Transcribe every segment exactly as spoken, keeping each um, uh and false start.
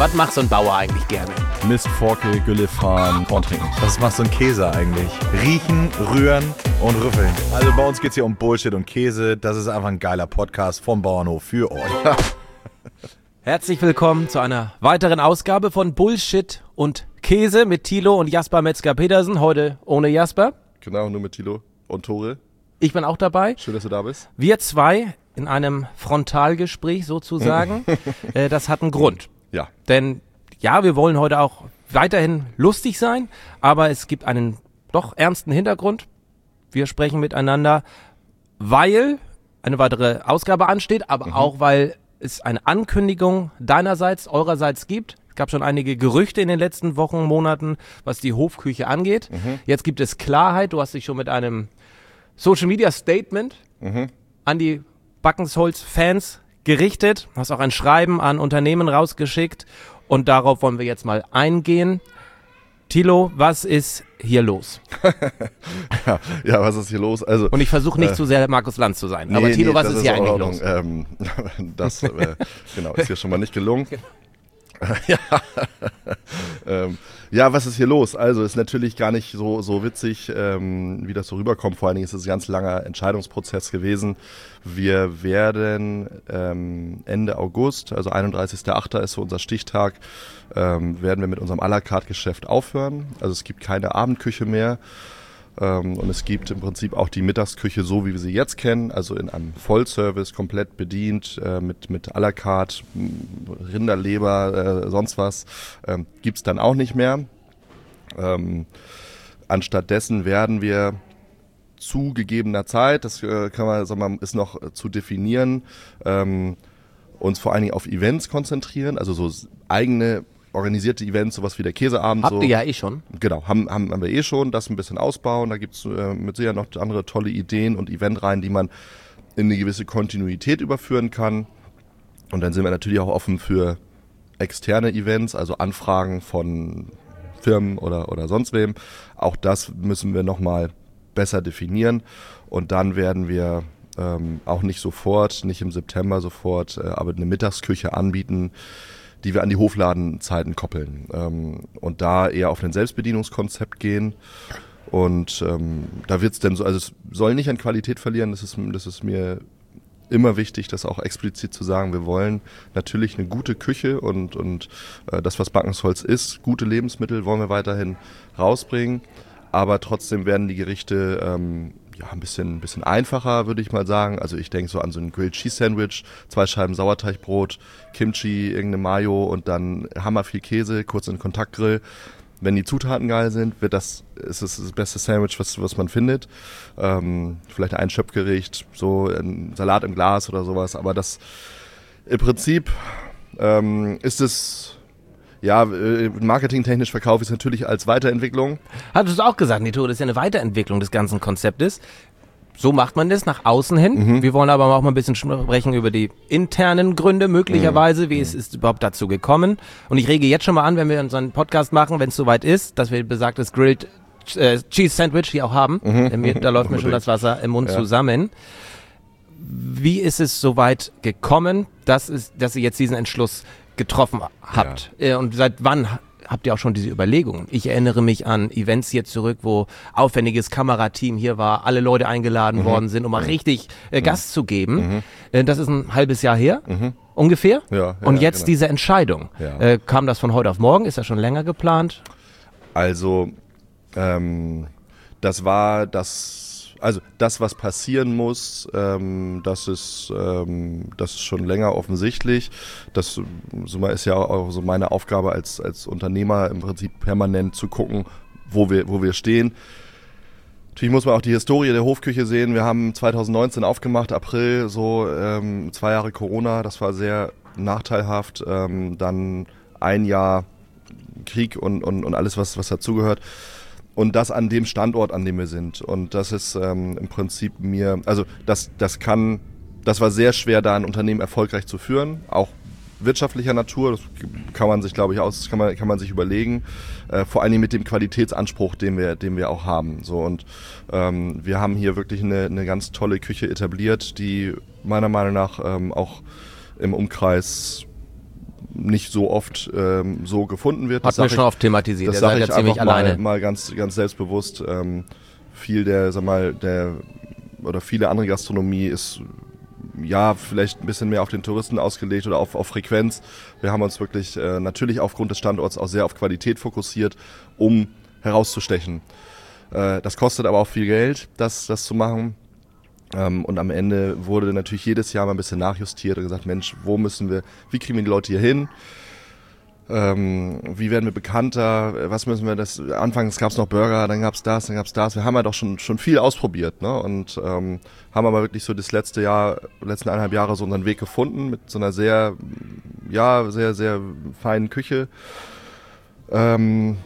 Was macht so ein Bauer eigentlich gerne? Mist, Forke, Gülle fahren, Korn trinken. Was macht so ein Käse eigentlich? Riechen, rühren und rüffeln. Also bei uns geht's hier um Bullshit und Käse. Das ist einfach ein geiler Podcast vom Bauernhof für euch. Herzlich willkommen zu einer weiteren Ausgabe von Bullshit und Käse mit Thilo und Jasper Metzger-Pedersen. Heute ohne Jasper. Genau, nur mit Thilo und Tore. Ich bin auch dabei. Schön, dass du da bist. Wir zwei in einem Frontalgespräch sozusagen. äh, das hat einen Grund. Ja. Denn ja, wir wollen heute auch weiterhin lustig sein, aber es gibt einen doch ernsten Hintergrund. Wir sprechen miteinander, weil eine weitere Ausgabe ansteht, aber mhm. auch weil es eine Ankündigung deinerseits, eurerseits gibt. Es gab schon einige Gerüchte in den letzten Wochen, Monaten, was die Hofküche angeht. Mhm. Jetzt gibt es Klarheit. Du hast dich schon mit einem Social Media Statement mhm. an die Backensholz-Fans gerichtet. Hast auch ein Schreiben an Unternehmen rausgeschickt. Und darauf wollen wir jetzt mal eingehen. Thilo, was ist hier los? ja, ja, was ist hier los? Also, und ich versuche nicht äh, zu sehr Markus Lanz zu sein. Nee, aber Thilo, nee, was ist hier eigentlich los? Ähm, das äh, genau, ist hier schon mal nicht gelungen. ja. ähm, ja, was ist hier los? Also ist natürlich gar nicht so, so witzig, ähm, wie das so rüberkommt. Vor allen Dingen ist es ein ganz langer Entscheidungsprozess gewesen. Wir werden ähm, Ende August, also einunddreißigster achter ist so unser Stichtag, ähm, werden wir mit unserem à la carte Geschäft aufhören. Also es gibt keine Abendküche mehr. Ähm, und es gibt im Prinzip auch die Mittagsküche so, wie wir sie jetzt kennen, also in einem Vollservice, komplett bedient, äh, mit, mit à la carte, Rinderleber, äh, sonst was, ähm, gibt's dann auch nicht mehr. Ähm, anstattdessen werden wir zu gegebener Zeit, das äh, kann man, sagen wir mal, ist noch zu definieren, ähm, uns vor allen Dingen auf Events konzentrieren, also so eigene organisierte Events, sowas wie der Käseabend. Habt so. ihr ja eh schon. Genau, haben, haben, haben wir eh schon, das ein bisschen ausbauen. Da gibt's äh, mit Sicherheit noch andere tolle Ideen und Eventreihen, die man in eine gewisse Kontinuität überführen kann. Und dann sind wir natürlich auch offen für externe Events, also Anfragen von Firmen oder, oder sonst wem. Auch das müssen wir nochmal besser definieren. Und dann werden wir ähm, auch nicht sofort, nicht im September sofort, äh, aber eine Mittagsküche anbieten, die wir an die Hofladenzeiten koppeln ähm, und da eher auf ein Selbstbedienungskonzept gehen. Und ähm, da wird es dann so, also es soll nicht an Qualität verlieren, das ist, das ist mir immer wichtig, das auch explizit zu sagen. Wir wollen natürlich eine gute Küche und, und äh, das, was Backensholz ist, gute Lebensmittel wollen wir weiterhin rausbringen, aber trotzdem werden die Gerichte ähm, ja, ein bisschen, ein bisschen einfacher, würde ich mal sagen. Also ich denke so an so ein Grilled Cheese Sandwich, zwei Scheiben Sauerteigbrot, Kimchi, irgendeine Mayo und dann hammer viel Käse, kurz in den Kontaktgrill. Wenn die Zutaten geil sind, wird das, ist es das beste Sandwich, was, was man findet. Ähm, vielleicht ein Schöpfgericht, so ein Salat im Glas oder sowas. Aber das im Prinzip ähm, ist es... Ja, marketingtechnisch verkaufe ich es natürlich als Weiterentwicklung. Hattest du auch gesagt, Nito, das ist ja eine Weiterentwicklung des ganzen Konzeptes. So macht man das nach außen hin. Mhm. Wir wollen aber auch mal ein bisschen sprechen über die internen Gründe möglicherweise, mhm. wie es ist überhaupt dazu gekommen. Und ich rege jetzt schon mal an, wenn wir unseren Podcast machen, wenn es soweit ist, dass wir besagtes Grilled äh, Cheese Sandwich hier auch haben. Mhm. Mir, da läuft mir schon das Wasser im Mund ja. zusammen. Wie ist es soweit gekommen, dass, es, dass ihr jetzt diesen Entschluss getroffen habt? Ja. Und seit wann habt ihr auch schon diese Überlegungen? Ich erinnere mich an Events hier zurück, wo aufwendiges Kamerateam hier war, alle Leute eingeladen mhm. worden sind, um mal mhm. richtig äh, Gas mhm. zu geben. Mhm. Äh, das ist ein halbes Jahr her, mhm. ungefähr. Ja, ja, Und jetzt genau. diese Entscheidung. Ja. Äh, kam das von heute auf morgen? Ist das schon länger geplant? Also, ähm, das war das... Also das, was passieren muss, ähm, das ist, ähm, das ist schon länger offensichtlich. Das so ist ja auch so meine Aufgabe als als Unternehmer im Prinzip permanent zu gucken, wo wir wo wir stehen. Natürlich muss man auch die Historie der Hofküche sehen. Wir haben zwanzig neunzehn aufgemacht, April, so ähm, zwei Jahre Corona. Das war sehr nachteilhaft. Ähm, dann ein Jahr Krieg und und und alles, was was dazugehört. Und das an dem Standort, an dem wir sind. Und das ist ähm, im Prinzip mir, also das, das kann, das war sehr schwer, da ein Unternehmen erfolgreich zu führen, auch wirtschaftlicher Natur, das kann man sich, glaube ich, aus, kann man, kann man sich überlegen, äh, vor allen Dingen mit dem Qualitätsanspruch, den wir, den wir auch haben. So, und ähm, wir haben hier wirklich eine, eine ganz tolle Küche etabliert, die meiner Meinung nach ähm, auch im Umkreis nicht so oft ähm, so gefunden wird. Hat mir schon oft thematisiert. Das sage ich ja ziemlich alleine. Mal, mal ganz, ganz selbstbewusst. Ähm, viel der, sag mal, der oder viele andere Gastronomie ist ja vielleicht ein bisschen mehr auf den Touristen ausgelegt oder auf, auf Frequenz. Wir haben uns wirklich äh, natürlich aufgrund des Standorts auch sehr auf Qualität fokussiert, um herauszustechen. Äh, das kostet aber auch viel Geld, das, das zu machen. Ähm, und am Ende wurde natürlich jedes Jahr mal ein bisschen nachjustiert und gesagt, Mensch, wo müssen wir, wie kriegen wir die Leute hier hin? Ähm, wie werden wir bekannter? Was müssen wir das? Anfangs gab es noch Burger, dann gab es das, dann gab es das. Wir haben ja doch schon schon viel ausprobiert, ne? Und ähm, haben aber wirklich so das letzte Jahr, letzten eineinhalb Jahre so unseren Weg gefunden mit so einer sehr, ja, sehr, sehr feinen Küche. Ähm,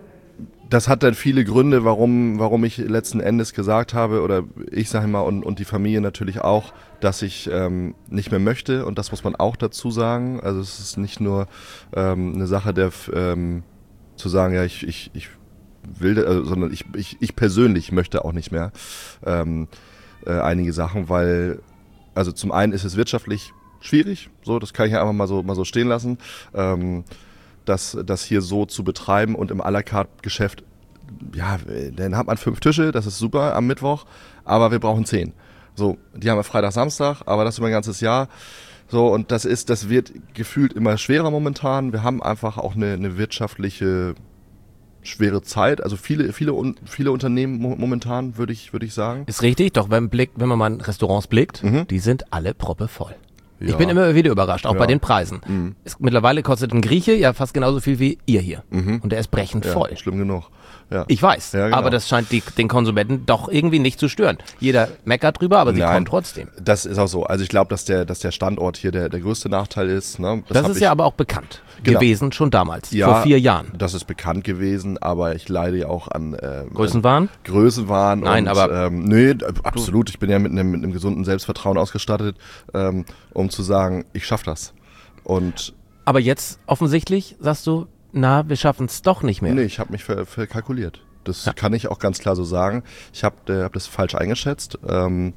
Das hat dann viele Gründe, warum, warum ich letzten Endes gesagt habe, oder ich sage mal, und, und die Familie natürlich auch, dass ich ähm, nicht mehr möchte. Und das muss man auch dazu sagen. Also es ist nicht nur ähm, eine Sache der, ähm, zu sagen, ja, ich, ich, ich will, also, sondern ich, ich, ich persönlich möchte auch nicht mehr ähm, äh, einige Sachen, weil, also zum einen ist es wirtschaftlich schwierig, so, das kann ich ja einfach mal so, mal so stehen lassen. Ähm, Das, das hier so zu betreiben und im à la carte Geschäft, ja, dann hat man fünf Tische, das ist super am Mittwoch, aber wir brauchen zehn. So, die haben wir Freitag, Samstag, aber das über ein ganzes Jahr. So, und das ist, das wird gefühlt immer schwerer momentan. Wir haben einfach auch eine, eine wirtschaftliche schwere Zeit, also viele, viele, viele Unternehmen momentan, würde ich, würde ich sagen. Ist richtig, doch wenn, Blick, wenn man mal in Restaurants blickt, mhm. die sind alle proppevoll. Ja. Ich bin immer wieder überrascht, auch ja. bei den Preisen. Mhm. Es, mittlerweile kostet ein Grieche ja fast genauso viel wie ihr hier. Mhm. Und der ist brechend ja, voll. Schlimm genug. Ja. Ich weiß, ja, genau. aber das scheint die, den Konsumenten doch irgendwie nicht zu stören. Jeder meckert drüber, aber sie Nein, kommen trotzdem. Das ist auch so. Also ich glaube, dass der, dass der Standort hier der, der größte Nachteil ist. Ne? Das, das ist ich, ja aber auch bekannt genau. gewesen, schon damals, ja, vor vier Jahren. Das ist bekannt gewesen, aber ich leide ja auch an äh, Größenwahn? Größenwahn. Nein, und, aber... Ähm, nee, absolut. Ich bin ja mit einem, mit einem gesunden Selbstvertrauen ausgestattet, ähm, um zu sagen, ich schaffe das. Und aber jetzt offensichtlich sagst du, na, wir schaffen es doch nicht mehr. Nee, ich habe mich ver- verkalkuliert. Das ja. kann ich auch ganz klar so sagen. Ich habe äh, hab das falsch eingeschätzt. Ähm,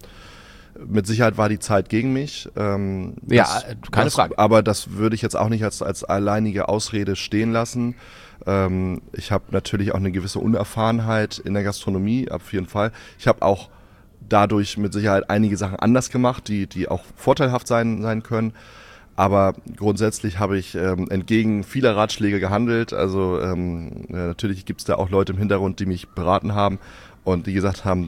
mit Sicherheit war die Zeit gegen mich. Ähm, ja, das, keine das, Frage. Aber das würde ich jetzt auch nicht als, als alleinige Ausrede stehen lassen. Ähm, ich habe natürlich auch eine gewisse Unerfahrenheit in der Gastronomie, auf jeden Fall. Ich habe auch dadurch mit Sicherheit einige Sachen anders gemacht, die, die auch vorteilhaft sein, sein können. Aber grundsätzlich habe ich ähm, entgegen vieler Ratschläge gehandelt. Also ähm, ja, natürlich gibt es da auch Leute im Hintergrund, die mich beraten haben und die gesagt haben,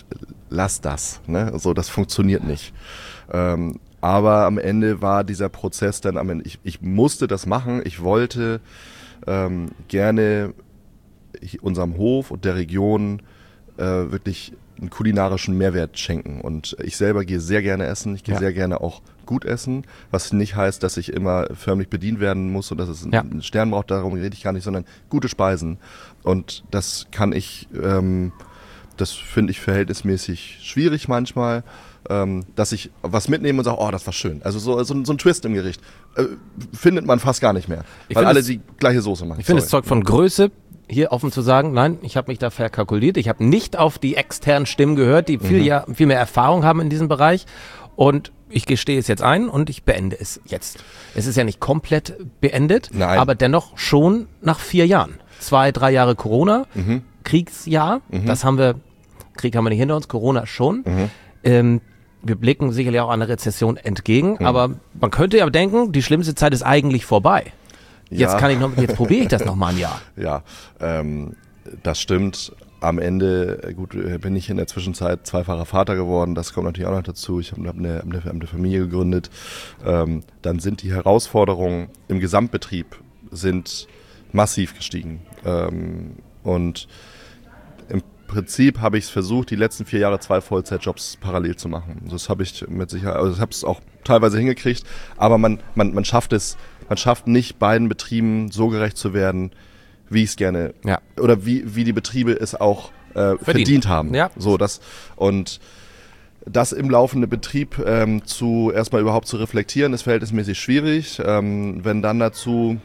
lass das, ne? So, das funktioniert nicht. Ähm, aber am Ende war dieser Prozess dann am Ende, ich, ich musste das machen. Ich wollte ähm, gerne ich, unserem Hof und der Region äh, wirklich einen kulinarischen Mehrwert schenken. Und ich selber gehe sehr gerne essen. Ich gehe ja. sehr gerne auch gut essen, was nicht heißt, dass ich immer förmlich bedient werden muss und dass es ja. einen Stern braucht, darum rede ich gar nicht, sondern gute Speisen. Und das kann ich, ähm, das finde ich verhältnismäßig schwierig manchmal, ähm, dass ich was mitnehme und sage, oh, das war schön. Also so, so, so ein Twist im Gericht äh, findet man fast gar nicht mehr, ich weil alle es, die gleiche Soße machen. Ich finde es Zeug von Größe, hier offen zu sagen, nein, ich habe mich da verkalkuliert. Ich habe nicht auf die externen Stimmen gehört, die viel, mhm. ja, viel mehr Erfahrung haben in diesem Bereich. Und ich gestehe es jetzt ein und ich beende es jetzt. Es ist ja nicht komplett beendet, Nein. aber dennoch schon nach vier Jahren. Zwei, drei Jahre Corona, Mhm. Kriegsjahr, mhm. das haben wir, Krieg haben wir nicht hinter uns, Corona schon. Mhm. Ähm, wir blicken sicherlich auch einer Rezession entgegen, Mhm. aber man könnte ja denken, die schlimmste Zeit ist eigentlich vorbei. Jetzt Ja. kann ich noch, jetzt probiere ich das noch mal ein Jahr. Ja, ähm, das stimmt. Am Ende, gut, bin ich in der Zwischenzeit zweifacher Vater geworden. Das kommt natürlich auch noch dazu. Ich habe eine, eine, eine Familie gegründet. Ähm, dann sind die Herausforderungen im Gesamtbetrieb sind massiv gestiegen. Ähm, und im Prinzip habe ich es versucht, die letzten vier Jahre zwei Vollzeitjobs parallel zu machen. Das habe ich mit Sicherheit, also ich habe es auch teilweise hingekriegt. Aber man, man, man schafft es, man schafft nicht, beiden Betrieben so gerecht zu werden, wie ich es gerne, ja. oder wie, wie die Betriebe es auch äh, verdient. verdient haben. Ja. So, das, und das im laufenden Betrieb ähm, zu erstmal überhaupt zu reflektieren, ist verhältnismäßig schwierig. Ähm, wenn dann dazu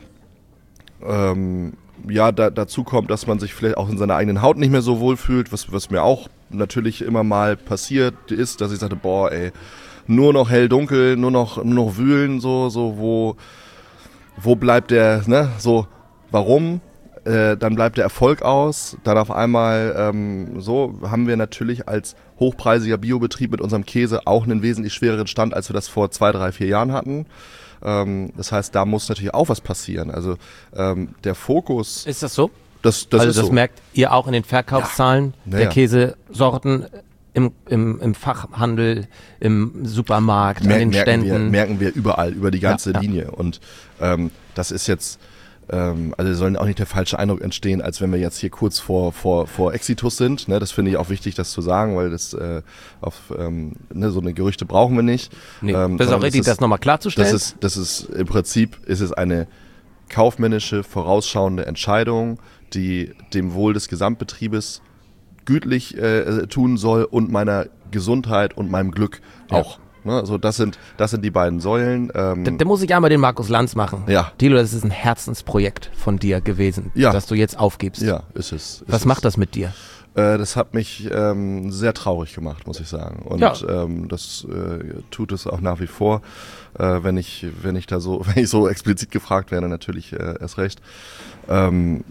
ähm, ja, da, dazu kommt, dass man sich vielleicht auch in seiner eigenen Haut nicht mehr so wohl fühlt, was, was mir auch natürlich immer mal passiert ist, dass ich sagte, boah, ey, nur noch hell dunkel, nur noch, nur noch wühlen, so, so, wo wo bleibt der, ne, so, warum? Äh, dann bleibt der Erfolg aus. Dann auf einmal, ähm, so, haben wir natürlich als hochpreisiger Biobetrieb mit unserem Käse auch einen wesentlich schwereren Stand, als wir das vor zwei, drei, vier Jahren hatten. Ähm, das heißt, da muss natürlich auch was passieren. Also ähm, der Fokus... Ist das so? Das, das also ist das so. merkt ihr auch in den Verkaufszahlen Ja. der Ja. Käsesorten im, im, im Fachhandel, im Supermarkt, Mer- an den merken Ständen. Wir, merken wir überall, über die ganze Ja, ja. Linie. Und ähm, das ist jetzt... Ähm, also soll auch nicht der falsche Eindruck entstehen, als wenn wir jetzt hier kurz vor vor vor Exitus sind. Ne, das finde ich auch wichtig, das zu sagen, weil das äh, auf ähm, ne, so eine Gerüchte brauchen wir nicht. Nee, ähm, das ist auch richtig, das nochmal klarzustellen. Das ist, das ist im Prinzip ist es eine kaufmännische, vorausschauende Entscheidung, die dem Wohl des Gesamtbetriebes gütlich äh, tun soll und meiner Gesundheit und meinem Glück Ja. auch. Ne, also das sind das sind die beiden Säulen. Ähm, Da, da muss ich einmal den Markus Lanz machen. Ja. Thilo, das ist ein Herzensprojekt von dir gewesen, Ja. das du jetzt aufgibst. ja, ist es. Ist Was es. macht das mit dir? Äh, das hat mich ähm, sehr traurig gemacht, muss ich sagen. Und Ja. ähm, das äh, tut es auch nach wie vor. Äh, wenn ich, wenn ich da so, wenn ich so explizit gefragt werde, natürlich äh, erst recht. Ähm,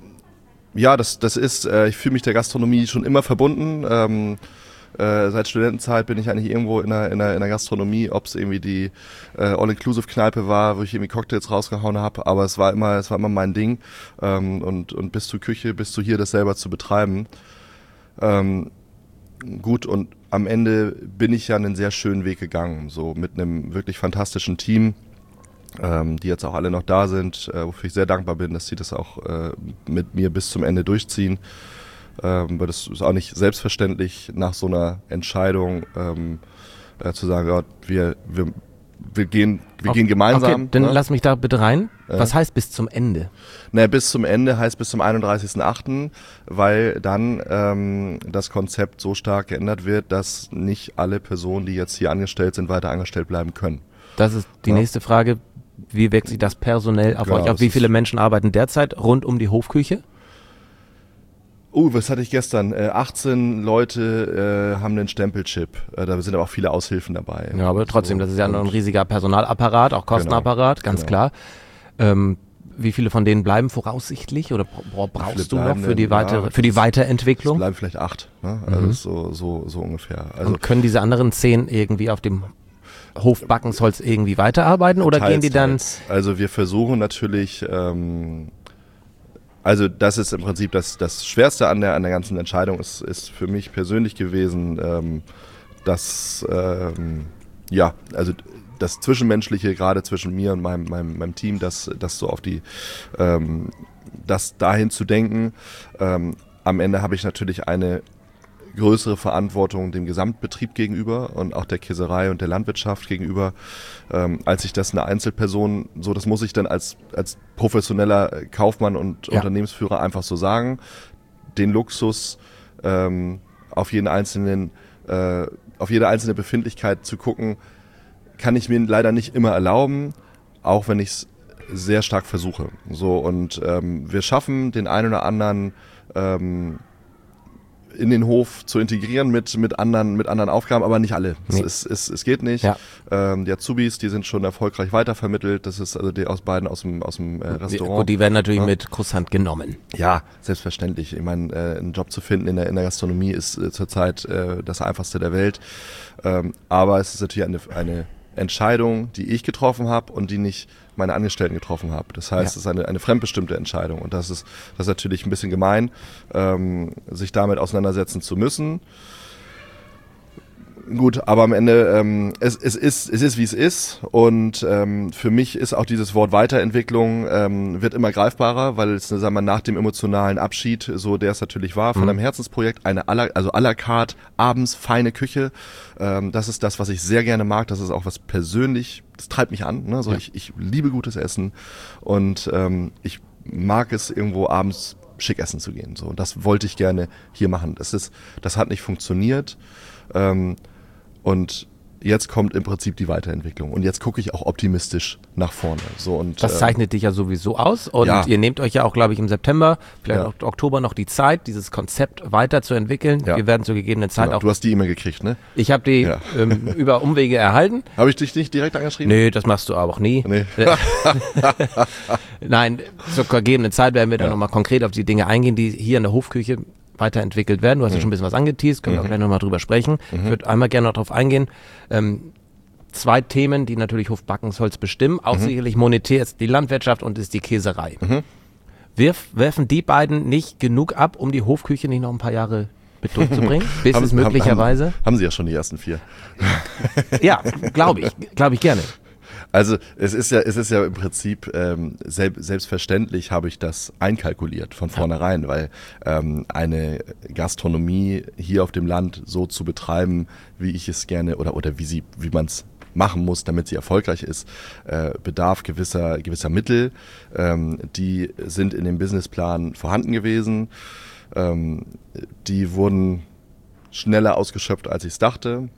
ja, das, das ist, äh, ich fühle mich der Gastronomie schon immer verbunden. Ähm, äh, seit Studentenzeit bin ich eigentlich irgendwo in der, in der, in der Gastronomie, ob es irgendwie die äh, All-Inclusive-Kneipe war, wo ich irgendwie Cocktails rausgehauen habe, aber es war immer, es war immer mein Ding. Ähm, und, und bis zur Küche, bis zu hier das selber zu betreiben. Ähm, gut, und am Ende bin ich ja einen sehr schönen Weg gegangen, so mit einem wirklich fantastischen Team, ähm, die jetzt auch alle noch da sind, äh, wofür ich sehr dankbar bin, dass sie das auch äh, mit mir bis zum Ende durchziehen. Ähm, weil das ist auch nicht selbstverständlich, nach so einer Entscheidung ähm, äh, zu sagen, ja, wir, wir, wir, gehen, wir gehen gemeinsam. Okay, dann ne? lass mich da bitte rein. Ja. Was heißt bis zum Ende? Naja, bis zum Ende heißt bis zum einunddreißigsten achten, weil dann ähm, das Konzept so stark geändert wird, dass nicht alle Personen, die jetzt hier angestellt sind, weiter angestellt bleiben können. Das ist die Ja. nächste Frage. Wie wirkt sich das personell auf Genau, euch auf? das Wie ist- viele Menschen arbeiten derzeit rund um die Hofküche? Uh, was hatte ich gestern? Äh, achtzehn Leute äh, haben einen Stempelchip. Äh, da sind aber auch viele Aushilfen dabei. Ja, aber trotzdem, So, das ist ja noch ein und- riesiger Personalapparat, auch Kostenapparat, ganz genau. klar. Ähm, wie viele von denen bleiben voraussichtlich oder bra- brauchst du noch bleiben für die denn? weitere, Ja, für die es- Es Weiterentwicklung? bleiben vielleicht acht. Ne? Also Mhm. so, so, so ungefähr. Also Und können diese anderen zehn irgendwie auf dem Hof Backensholz irgendwie weiterarbeiten oder teils, gehen die dann? teils. Also wir versuchen natürlich, ähm, also das ist im Prinzip das, das Schwerste an der, an der ganzen Entscheidung, ist, ist für mich persönlich gewesen, ähm, dass, ähm, ja, also das Zwischenmenschliche, gerade zwischen mir und meinem, meinem, meinem Team, das, das so auf die, ähm, das dahin zu denken. Ähm, am Ende habe ich natürlich eine größere Verantwortung dem Gesamtbetrieb gegenüber und auch der Käserei und der Landwirtschaft gegenüber, ähm, als ich das eine Einzelperson, so das muss ich dann als, als professioneller Kaufmann und Ja. Unternehmensführer einfach so sagen, den Luxus ähm, auf jeden einzelnen, äh, auf jede einzelne Befindlichkeit zu gucken, kann ich mir leider nicht immer erlauben, auch wenn ich es sehr stark versuche. So, und ähm, wir schaffen den einen oder anderen ähm, in den Hof zu integrieren mit, mit, anderen, mit anderen Aufgaben, aber nicht alle. Nee. Es, es, es, es geht nicht. Ja. Ähm, die Azubis, die sind schon erfolgreich weitervermittelt. Das ist also die aus beiden aus dem, aus dem äh, Die, Restaurant. gut, die werden natürlich Ja. mit Kusshand genommen. Ja, selbstverständlich. Ich meine, äh, einen Job zu finden in der, in der Gastronomie ist äh, zurzeit äh, das einfachste der Welt. Ähm, aber es ist natürlich eine, eine Entscheidung, die ich getroffen habe und die nicht meine Angestellten getroffen habe. Das heißt, Ja. es ist eine, eine fremdbestimmte Entscheidung und das ist, das ist natürlich ein bisschen gemein, ähm, sich damit auseinandersetzen zu müssen. Gut, aber am Ende, ähm, es, es ist, es ist wie es ist und ähm, für mich ist auch dieses Wort Weiterentwicklung ähm, wird immer greifbarer, weil es, sagen wir, nach dem emotionalen Abschied, so der es natürlich war, von Mhm. einem Herzensprojekt, eine à la, also à la carte, abends feine Küche, ähm, das ist das, was ich sehr gerne mag, das ist auch was persönlich, das treibt mich an, ne? So, Ja. ich, ich liebe gutes Essen und ähm, ich mag es irgendwo abends schick essen zu gehen, so, und das wollte ich gerne hier machen. Das ist, das hat nicht funktioniert. Ähm, Und jetzt kommt im Prinzip die Weiterentwicklung und jetzt gucke ich auch optimistisch nach vorne. So, und, das zeichnet äh, dich ja sowieso aus und ja. ihr nehmt euch ja auch, glaube ich, im September, vielleicht ja. auch Oktober noch die Zeit, dieses Konzept weiterzuentwickeln. Ja. Wir werden zur gegebenen Zeit genau. auch... Du hast die E-Mail gekriegt, ne? Ich habe die ja. ähm, über Umwege erhalten. Habe ich dich nicht direkt angeschrieben? Nee, das machst du aber auch nie. Nee. Nein, zur gegebenen Zeit werden wir dann ja. nochmal konkret auf die Dinge eingehen, die hier in der Hofküche weiterentwickelt werden. Du hast ja mhm. schon ein bisschen was angeteased, können wir mhm. auch gleich nochmal drüber sprechen. Mhm. Ich würde einmal gerne noch drauf eingehen. Ähm, zwei Themen, die natürlich Hof Backensholz bestimmen, auch mhm. sicherlich monetär ist die Landwirtschaft und ist die Käserei. Mhm. Wirf, werfen die beiden nicht genug ab, um die Hofküche nicht noch ein paar Jahre mit durchzubringen? Bis haben, es möglicherweise... Haben, haben sie ja schon die ersten vier. Ja, glaube ich, glaube ich gerne. Also es ist ja, es ist ja im Prinzip ähm, selb, selbstverständlich habe ich das einkalkuliert von vornherein, ja. weil ähm, eine Gastronomie hier auf dem Land so zu betreiben, wie ich es gerne oder oder wie sie, wie man es machen muss, damit sie erfolgreich ist, äh, bedarf gewisser gewisser Mittel. Ähm, die sind in dem Businessplan vorhanden gewesen. Ähm, die wurden schneller ausgeschöpft, als ich es dachte.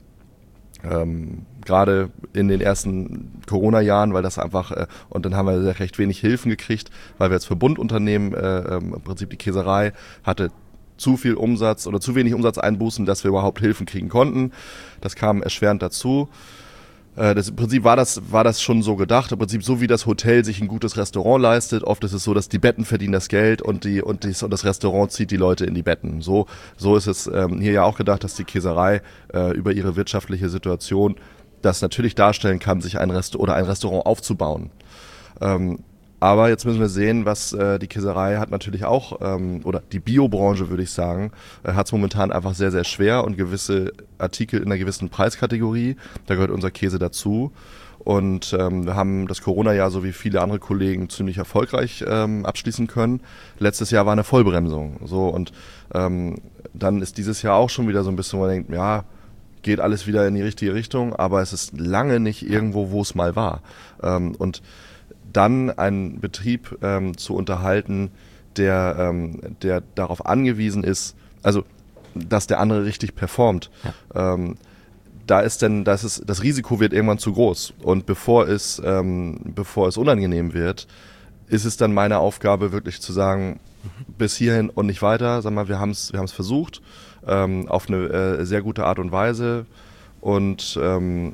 Ähm, gerade in den ersten Corona-Jahren, weil das einfach, äh, und dann haben wir recht wenig Hilfen gekriegt, weil wir als Verbundunternehmen, äh, ähm, im Prinzip die Käserei hatte zu viel Umsatz oder zu wenig Umsatzeinbußen, dass wir überhaupt Hilfen kriegen konnten. Das kam erschwerend dazu. Das, im Prinzip war das, war das schon so gedacht. Im Prinzip so wie das Hotel sich ein gutes Restaurant leistet. Oft ist es so, dass die Betten verdienen das Geld und die und, die, und das Restaurant zieht die Leute in die Betten. So, so ist es ähm, hier ja auch gedacht, dass die Käserei äh, über ihre wirtschaftliche Situation das natürlich darstellen kann, sich ein Rest oder ein Restaurant aufzubauen. Ähm, Aber jetzt müssen wir sehen, was äh, die Käserei hat natürlich auch, ähm, oder die Biobranche würde ich sagen, äh, hat es momentan einfach sehr, sehr schwer und gewisse Artikel in einer gewissen Preiskategorie, da gehört unser Käse dazu. Und ähm, wir haben das Corona-Jahr, so wie viele andere Kollegen, ziemlich erfolgreich ähm, abschließen können. Letztes Jahr war eine Vollbremsung. So, und ähm, dann ist dieses Jahr auch schon wieder so ein bisschen, wo man denkt, ja, geht alles wieder in die richtige Richtung, aber es ist lange nicht irgendwo, wo es mal war. Ähm, und dann einen Betrieb ähm, zu unterhalten, der, ähm, der darauf angewiesen ist, also dass der andere richtig performt. Ja. Ähm, da ist denn, das ist, das Risiko wird irgendwann zu groß. Und bevor es, ähm, bevor es unangenehm wird, ist es dann meine Aufgabe, wirklich zu sagen, mhm. bis hierhin und nicht weiter. Sag mal, wir haben es, wir haben es versucht ähm, auf eine äh, sehr gute Art und Weise und ähm,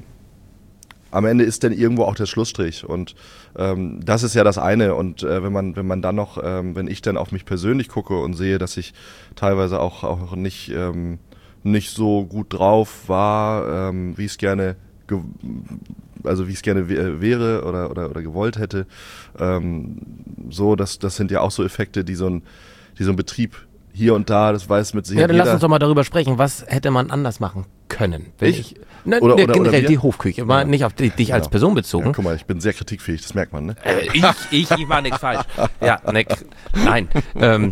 am Ende ist dann irgendwo auch der Schlussstrich und ähm, das ist ja das eine und äh, wenn man wenn man dann noch, ähm, wenn ich dann auf mich persönlich gucke und sehe, dass ich teilweise auch auch nicht ähm, nicht so gut drauf war, ähm, wie ich es gerne ge- also wie ich es gerne w- wäre oder oder oder gewollt hätte, ähm, so das das sind ja auch so Effekte, die so ein die so ein Betrieb hier und da, das weiß mit Sicherheit. Ja, dann lass uns doch mal darüber sprechen, was hätte man anders machen können? Wenn ich, ich ne, oder, ne, oder, generell oder die Hofküche, mal ja. nicht auf die, dich ja. als Person bezogen. Ja, guck mal, ich bin sehr kritikfähig, das merkt man, ne? Äh, ich, ich, ich war nichts falsch. Ja, ne, nein. Ähm,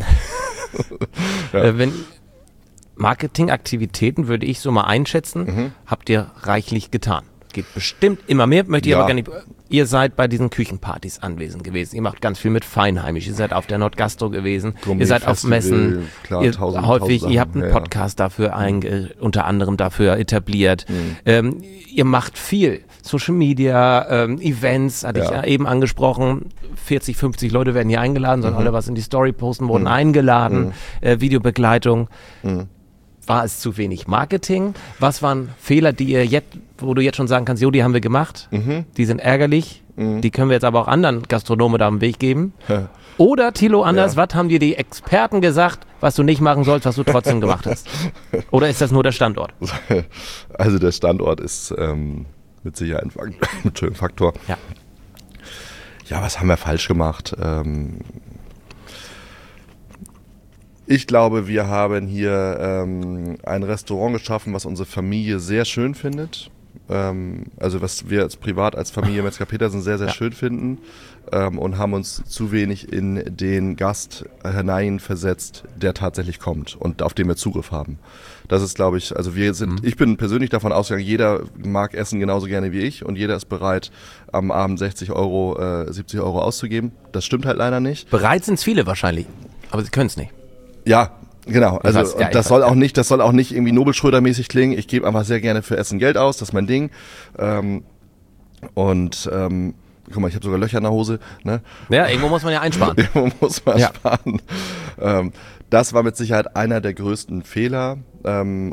ja. äh, wenn Marketingaktivitäten würde ich so mal einschätzen, mhm. habt ihr reichlich getan. Geht bestimmt immer mehr, möchte ich ja. aber gar nicht. Ihr seid bei diesen Küchenpartys anwesend gewesen. Ihr macht ganz viel mit Feinheimisch. Ihr seid auf der Nordgastro gewesen. Gourmet ihr seid Festival, auf Messen. Klar, ihr, tausend, häufig, tausend ihr habt einen Podcast ja, ja. dafür einge, unter anderem dafür etabliert. Mhm. Ähm, ihr macht viel. Social Media, ähm, Events, hatte ja. ich ja eben angesprochen. vierzig, fünfzig Leute werden hier eingeladen, sollen mhm. alle was in die Story posten, wurden mhm. eingeladen. Mhm. Äh, Videobegleitung. Mhm. War es zu wenig Marketing? Was waren Fehler, die ihr jetzt, wo du jetzt schon sagen kannst, jo, die haben wir gemacht, mhm. die sind ärgerlich, mhm. die können wir jetzt aber auch anderen Gastronomen da am Weg geben? Ja. Oder, Thilo, anders, ja. was haben dir die Experten gesagt, was du nicht machen sollst, was du trotzdem gemacht hast? Oder ist das nur der Standort? Also der Standort ist ähm, mit Sicherheit ein Faktor. Ja. Ja, was haben wir falsch gemacht? Ähm, Ich glaube, wir haben hier ähm, ein Restaurant geschaffen, was unsere Familie sehr schön findet. Ähm, also was wir als privat als Familie Metzger-Petersen sehr, sehr ja. schön finden. Ähm, und haben uns zu wenig in den Gast hineinversetzt, der tatsächlich kommt und auf den wir Zugriff haben. Das ist, glaube ich, also wir sind, mhm. ich bin persönlich davon ausgegangen, jeder mag Essen genauso gerne wie ich und jeder ist bereit, am Abend sechzig Euro, äh, siebzig Euro auszugeben. Das stimmt halt leider nicht. Bereit sind es viele wahrscheinlich, aber sie können es nicht. Ja, Genau, also Das heißt, ja, und das ich soll weiß, auch ja. nicht, das soll auch nicht irgendwie Nobelschröder-mäßig klingen. Ich gebe einfach sehr gerne für Essen Geld aus, das ist mein Ding. Ähm, und ähm, guck mal, ich habe sogar Löcher in der Hose. Ne? Ja, irgendwo muss man ja einsparen. Irgendwo muss man Ja. sparen. Ähm, das war mit Sicherheit einer der größten Fehler. Ähm,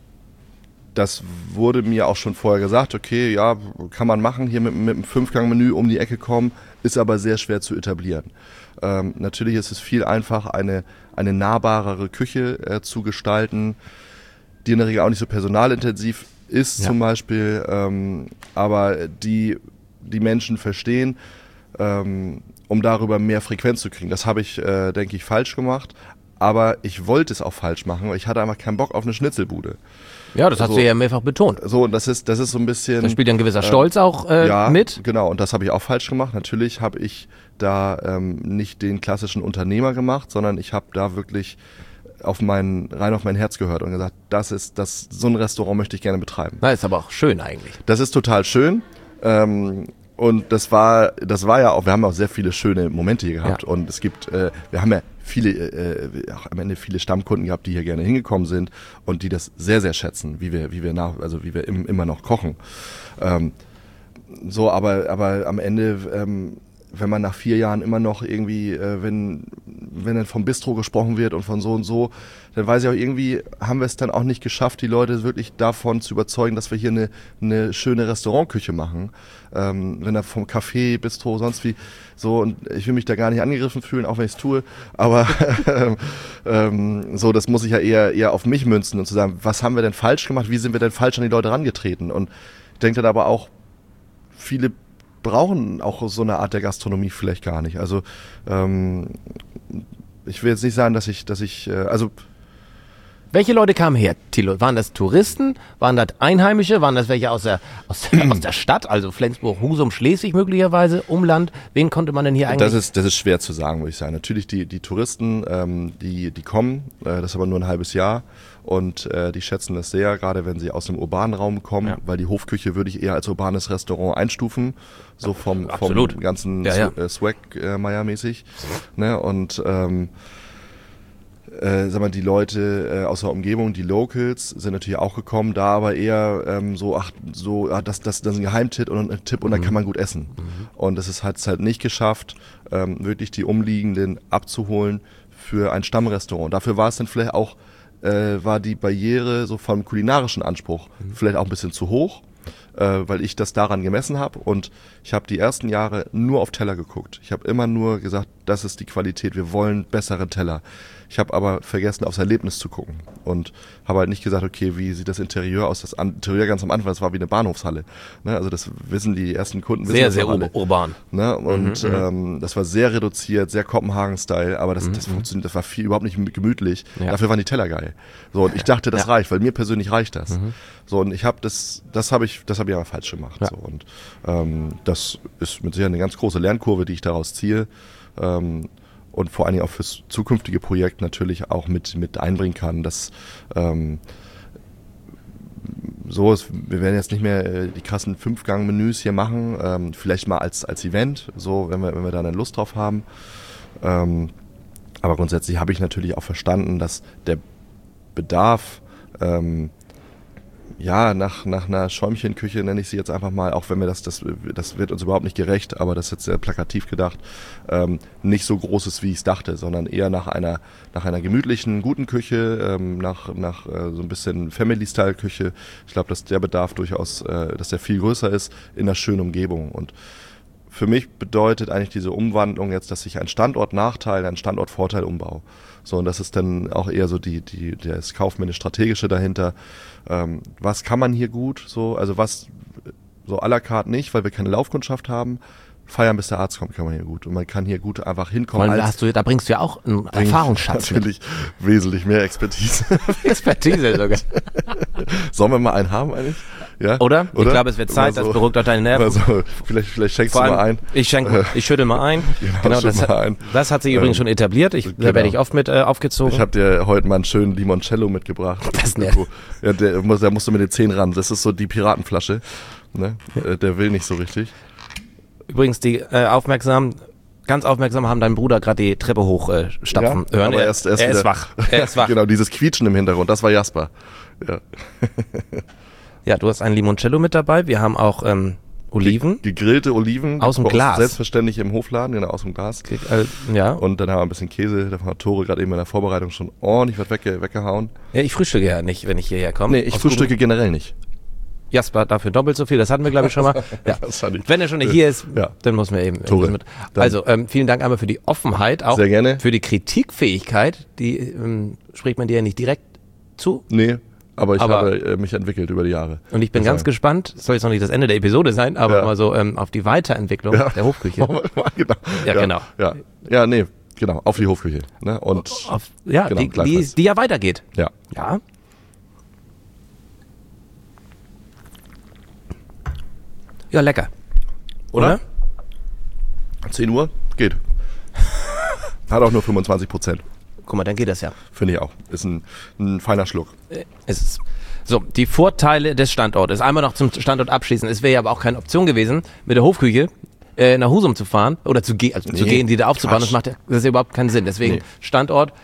das wurde mir auch schon vorher gesagt, okay, ja, kann man machen, hier mit, mit einem Fünfgang-Menü um die Ecke kommen, ist aber sehr schwer zu etablieren. Ähm, natürlich ist es viel einfacher, eine, eine nahbarere Küche äh, zu gestalten, die in der Regel auch nicht so personalintensiv ist Ja. zum Beispiel, ähm, aber die die Menschen verstehen, ähm, um darüber mehr Frequenz zu kriegen. Das habe ich, äh, denke ich, falsch gemacht, aber ich wollte es auch falsch machen, weil ich hatte einfach keinen Bock auf eine Schnitzelbude. Ja, das hat So. sie ja mehrfach betont. So, und das ist, das ist so ein bisschen... Da spielt ja ein gewisser Stolz auch äh, ja, mit. Genau, und das habe ich auch falsch gemacht. Natürlich habe ich da ähm, nicht den klassischen Unternehmer gemacht, sondern ich habe da wirklich auf mein, rein auf mein Herz gehört und gesagt, das ist, das, so ein Restaurant möchte ich gerne betreiben. Na, ist aber auch schön eigentlich. Das ist total schön. Ähm, und das war, das war ja auch, wir haben auch sehr viele schöne Momente hier gehabt. Ja. Und es gibt, äh, wir haben ja viele, äh, auch am Ende viele Stammkunden gehabt, die hier gerne hingekommen sind und die das sehr, sehr schätzen, wie wir, wie wir nach, also wie wir im, immer noch kochen. Ähm, so, aber, aber am Ende, ähm, wenn man nach vier Jahren immer noch irgendwie, äh, wenn, wenn dann vom Bistro gesprochen wird und von so und so, dann weiß ich auch irgendwie, haben wir es dann auch nicht geschafft, die Leute wirklich davon zu überzeugen, dass wir hier eine, eine schöne Restaurantküche machen. Ähm, wenn da vom Café, Bistro, sonst wie so, und ich will mich da gar nicht angegriffen fühlen, auch wenn ich es tue, aber ähm, so, das muss ich ja eher, eher auf mich münzen und zu sagen, was haben wir denn falsch gemacht, wie sind wir denn falsch an die Leute rangetreten? Und ich denke dann aber auch, viele brauchen auch so eine Art der Gastronomie vielleicht gar nicht. Also ähm, ich will jetzt nicht sagen, dass ich, dass ich, äh, also Welche Leute kamen her, Thilo? Waren das Touristen? Waren das Einheimische? Waren das welche aus der, aus, aus der Stadt? Also Flensburg, Husum, Schleswig möglicherweise, Umland? Wen konnte man denn hier eigentlich? das ist, das ist schwer zu sagen, würde ich sagen. Natürlich die, die Touristen, ähm, die, die kommen, äh, das ist aber nur ein halbes Jahr und äh, die schätzen das sehr, gerade wenn sie aus dem urbanen Raum kommen, Ja. weil die Hofküche würde ich eher als urbanes Restaurant einstufen, so vom, vom Absolut. ganzen Ja, ja. Sw- äh, Swag äh, Meier-mäßig. Ne? Und ähm, Äh, sag mal, die Leute äh, aus der Umgebung, die Locals, sind natürlich auch gekommen, da aber eher ähm, so, ach, so, ah, das, das, das ist ein Geheimtipp und ein Tipp und da kann man gut essen. Und es hat es halt nicht geschafft, ähm, wirklich die Umliegenden abzuholen für ein Stammrestaurant. Dafür war es dann vielleicht auch, äh, war die Barriere so vom kulinarischen Anspruch vielleicht auch ein bisschen zu hoch, äh, weil ich das daran gemessen habe und ich habe die ersten Jahre nur auf Teller geguckt. Ich habe immer nur gesagt, das ist die Qualität, wir wollen bessere Teller. Ich habe aber vergessen, aufs Erlebnis zu gucken und habe halt nicht gesagt, okay, wie sieht das Interieur aus? Das Interieur ganz am Anfang, das war wie eine Bahnhofshalle. Ne? Also das wissen die ersten Kunden. Wissen sehr, das sehr auch alle. ur urban. Ne? Und Mhm, ähm, das war sehr reduziert, sehr Kopenhagen-Style, aber das, das funktioniert, das war viel, überhaupt nicht gemütlich. Ja. Dafür waren die Teller geil. So, und ich dachte, das Ja. reicht, weil mir persönlich reicht das. So, und ich habe das, das habe ich, das habe ich aber falsch gemacht. Ja. So, und ähm, das ist mit Sicherheit eine ganz große Lernkurve, die ich daraus ziehe. Ähm, und vor allen Dingen auch fürs zukünftige Projekt natürlich auch mit, mit einbringen kann, dass ähm, so ist, wir werden jetzt nicht mehr äh, die krassen Fünf-Gang-Menüs hier machen, ähm, vielleicht mal als, als Event, so wenn wir, wenn wir da eine Lust drauf haben. Ähm, aber grundsätzlich habe ich natürlich auch verstanden, dass der Bedarf ähm, ja, nach, nach einer Schäumchenküche nenne ich sie jetzt einfach mal, auch wenn wir das, das, das wird uns überhaupt nicht gerecht, aber das ist jetzt sehr plakativ gedacht, ähm, nicht so groß ist, wie ich es dachte, sondern eher nach einer, nach einer gemütlichen, guten Küche, ähm, nach, nach äh, so ein bisschen Family-Style-Küche. Ich glaube, dass der Bedarf durchaus, äh, dass der viel größer ist in einer schönen Umgebung. Und für mich bedeutet eigentlich diese Umwandlung jetzt, dass ich einen Standortnachteil, einen Standortvorteil umbaue. So, und das ist dann auch eher so die, die, das kaufmännisch-strategische dahinter. Ähm, was kann man hier gut? So, also was, so à la carte nicht, weil wir keine Laufkundschaft haben. Feiern, bis der Arzt kommt, kann man hier gut. Und man kann hier gut einfach Vor hinkommen. allem, da, als hast du, da bringst du ja auch einen bringt Erfahrungsschatz mit. natürlich wesentlich mehr Expertise. Expertise sogar. Sollen wir mal einen haben eigentlich? Ja? Oder? Ich glaube, es wird Zeit, Oder das beruhigt auch deine Nerven. Also, vielleicht, vielleicht schenkst Vor du allem, mal ein. ich schenke, ich schüttel mal ein. Genau, schüttel das, mal hat, ein. das hat sich übrigens Ähm, schon etabliert. Ich, Da genau. werde ich oft mit äh, aufgezogen. Ich habe dir heute mal einen schönen Limoncello mitgebracht. Das ist nett. Ja, der muss, da musst du mit den Zähnen ran. Das ist so die Piratenflasche. Ne? Äh, Der will nicht so richtig. Übrigens, die äh, aufmerksamen ganz aufmerksam haben deinen Bruder gerade die Treppe hoch äh, stapfen ja, hören. Aber er, er, ist, er, ist er wieder, ist wach. Er ist wach. Genau, dieses Quietschen im Hintergrund, das war Jasper. Ja, ja, du hast ein Limoncello mit dabei. Wir haben auch ähm, Oliven. Gegrillte Oliven. Aus dem Glas. Selbstverständlich im Hofladen, genau, aus dem Glas. Äh, ja. Und dann haben wir ein bisschen Käse. Da hat Tore gerade eben in der Vorbereitung schon ordentlich was wegge weggehauen. Ja, ich frühstücke ja nicht, wenn ich hierher komme. Nee, ich frühstücke generell nicht. Jasper dafür doppelt so viel, das hatten wir, glaube ich, schon mal. Ja. Wenn er schon nicht hier ist, ja. dann muss man eben. Tore, mit. Also, ähm, vielen Dank einmal für die Offenheit, auch sehr gerne. Für die Kritikfähigkeit, die ähm, spricht man dir ja nicht direkt zu. Nee. Aber ich aber, habe äh, mich entwickelt über die Jahre. Und ich bin ganz sagen. gespannt, soll jetzt noch nicht das Ende der Episode sein, aber ja. mal so ähm, auf die Weiterentwicklung ja. der Hofküche. genau. Ja, ja, genau. Ja. ja, nee, genau, auf die Hofküche. Ne? Und auf, ja, genau, die, die, die ja weitergeht. Ja. Ja. Ja, lecker. Oder? Oder? zehn Uhr? Geht. Hat auch nur fünfundzwanzig Prozent. Guck mal, dann geht das ja. Finde ich auch. Ist ein, ein feiner Schluck. Ist es. So, die Vorteile des Standortes. Einmal noch zum Standort abschließen. Es wäre ja aber auch keine Option gewesen, mit der Hofküche äh, nach Husum zu fahren oder zu, ge also nee, zu gehen, die da aufzubauen. Quatsch. Das macht das ist ja überhaupt keinen Sinn. Deswegen nee. Standort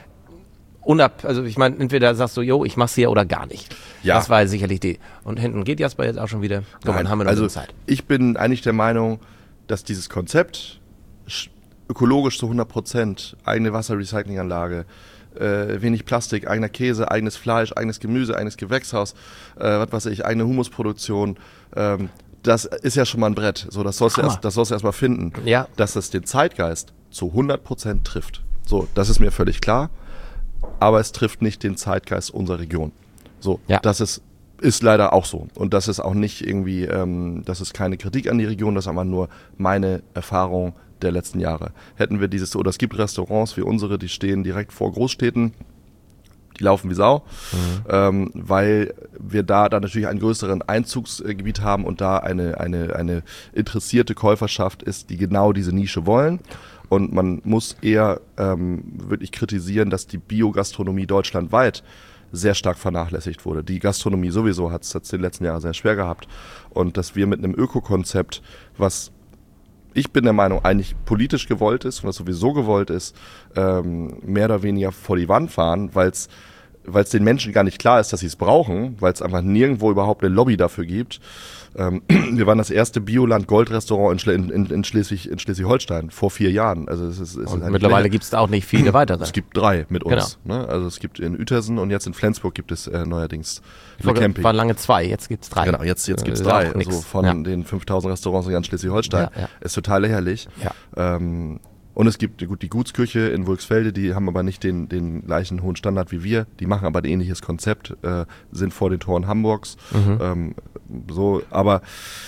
unab, also ich meine, entweder sagst du, jo, ich mach's hier oder gar nicht. Ja. Das war sicherlich die. Und hinten geht Jasper jetzt auch schon wieder. Guck mal, dann haben wir noch also Zeit. Ich bin eigentlich der Meinung, dass dieses Konzept ökologisch zu hundert Prozent, eigene Wasserrecyclinganlage, äh, wenig Plastik, eigener Käse, eigenes Fleisch, eigenes Gemüse, eigenes Gewächshaus, äh, was weiß ich, eigene Humusproduktion, ähm, das ist ja schon mal ein Brett. So, das sollst du erst, das sollst du erst mal finden, ja. dass es den Zeitgeist zu hundert Prozent trifft. So, das ist mir völlig klar, aber es trifft nicht den Zeitgeist unserer Region. So, ja. das ist Ist leider auch so. Und das ist auch nicht irgendwie, ähm, das ist keine Kritik an die Region, das ist aber nur meine Erfahrung der letzten Jahre. Hätten wir dieses, oder es gibt Restaurants wie unsere, die stehen direkt vor Großstädten, die laufen wie Sau, mhm. ähm, weil wir da dann natürlich einen größeren Einzugsgebiet haben und da eine, eine, eine interessierte Käuferschaft ist, die genau diese Nische wollen. Und man muss eher ähm, wirklich kritisieren, dass die Biogastronomie deutschlandweit sehr stark vernachlässigt wurde. Die Gastronomie sowieso hat es jetzt in den letzten Jahren sehr schwer gehabt. Und dass wir mit einem Ökokonzept, was ich bin der Meinung eigentlich politisch gewollt ist und was sowieso gewollt ist, ähm, mehr oder weniger vor die Wand fahren, weil es weil es den Menschen gar nicht klar ist, dass sie es brauchen, weil es einfach nirgendwo überhaupt eine Lobby dafür gibt. Ähm, wir waren das erste Bioland-Gold-Restaurant in, Schle in, in, Schleswig, in Schleswig-Holstein vor vier Jahren. Also es ist, es und ist mittlerweile gibt es auch nicht viele weitere. Es gibt drei mit uns. Genau. Ne? Also es gibt in Uetersen und jetzt in Flensburg gibt es äh, neuerdings eine Camping. Waren lange zwei, jetzt gibt es drei. Genau, jetzt, jetzt gibt es drei. Also von ja. den fünftausend Restaurants in ganz Schleswig-Holstein. Ja, ja. Ist total lächerlich. Ja. Ähm, Und es gibt gut, die Gutsküche in Wulksfelde, die haben aber nicht den, den gleichen hohen Standard wie wir. Die machen aber ein ähnliches Konzept, äh, sind vor den Toren Hamburgs. Mhm. Ähm, so, aber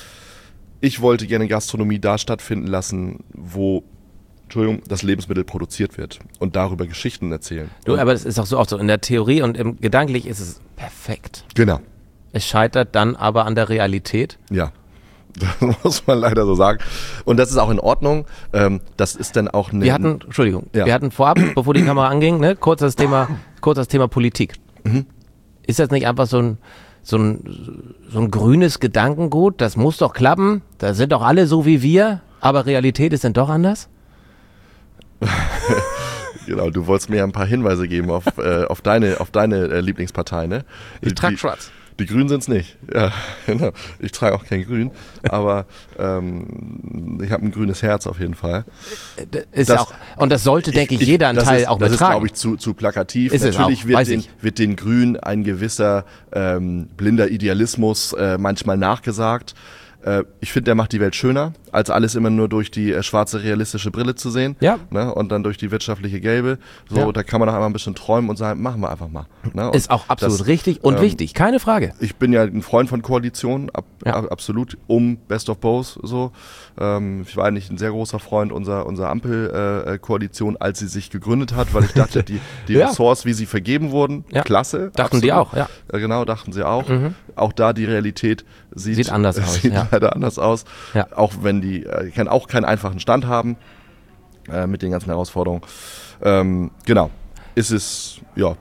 ich wollte gerne Gastronomie da stattfinden lassen, wo Entschuldigung, das Lebensmittel produziert wird und darüber Geschichten erzählen. Du, aber das ist auch so oft so. In der Theorie und im gedanklich ist es perfekt. Genau. Es scheitert dann aber an der Realität. Ja. Das muss man leider so sagen. Und das ist auch in Ordnung. Ähm, das ist dann auch eine. Wir hatten, Entschuldigung, ja. wir hatten vorab, bevor die Kamera anging, ne, kurz das Thema, kurz das Thema Politik. Mhm. Ist das nicht einfach so ein, so ein, so ein grünes Gedankengut? Das muss doch klappen. Da sind doch alle so wie wir, aber Realität ist dann doch anders? Genau, du wolltest mir ein paar Hinweise geben auf, äh, auf deine, auf deine äh, Lieblingspartei, ne? Ich trage schwarz. Die Grünen sind es nicht. Ja, genau. Ich trage auch kein Grün, aber ähm, ich habe ein grünes Herz auf jeden Fall. Ist das, auch, und das sollte, denke ich, ich, jeder einen Teil ist, auch das betragen. Das ist, glaube ich, zu, zu plakativ. Ist Natürlich es auch, wird, weiß den, ich. wird den Grünen ein gewisser ähm, blinder Idealismus äh, manchmal nachgesagt. Äh, ich finde, der macht die Welt schöner, als alles immer nur durch die äh, schwarze realistische Brille zu sehen. Ja. Ne, und dann durch die wirtschaftliche gelbe. So, ja. Da kann man auch einmal ein bisschen träumen und sagen, machen wir einfach mal. Ne? Ist auch absolut das, richtig und ähm, wichtig, keine Frage. Ich bin ja ein Freund von Koalitionen, ab, ja. ab, absolut, um Best of Both. So. Ähm, ich war eigentlich ein sehr großer Freund unserer, unserer Ampel-Koalition, äh, als sie sich gegründet hat, weil ich dachte, die, die ja. Ressorts, wie sie vergeben wurden, ja. klasse. Dachten absolut. die auch, ja. Äh, genau, dachten sie auch. Mhm. Auch da die Realität sieht, sieht anders äh, aus. Sieht ja. leider anders aus. Ja. Auch wenn die, äh, kann auch keinen einfachen Stand haben äh, mit den ganzen Herausforderungen. Ähm, genau. Ist es, ja, Punkt.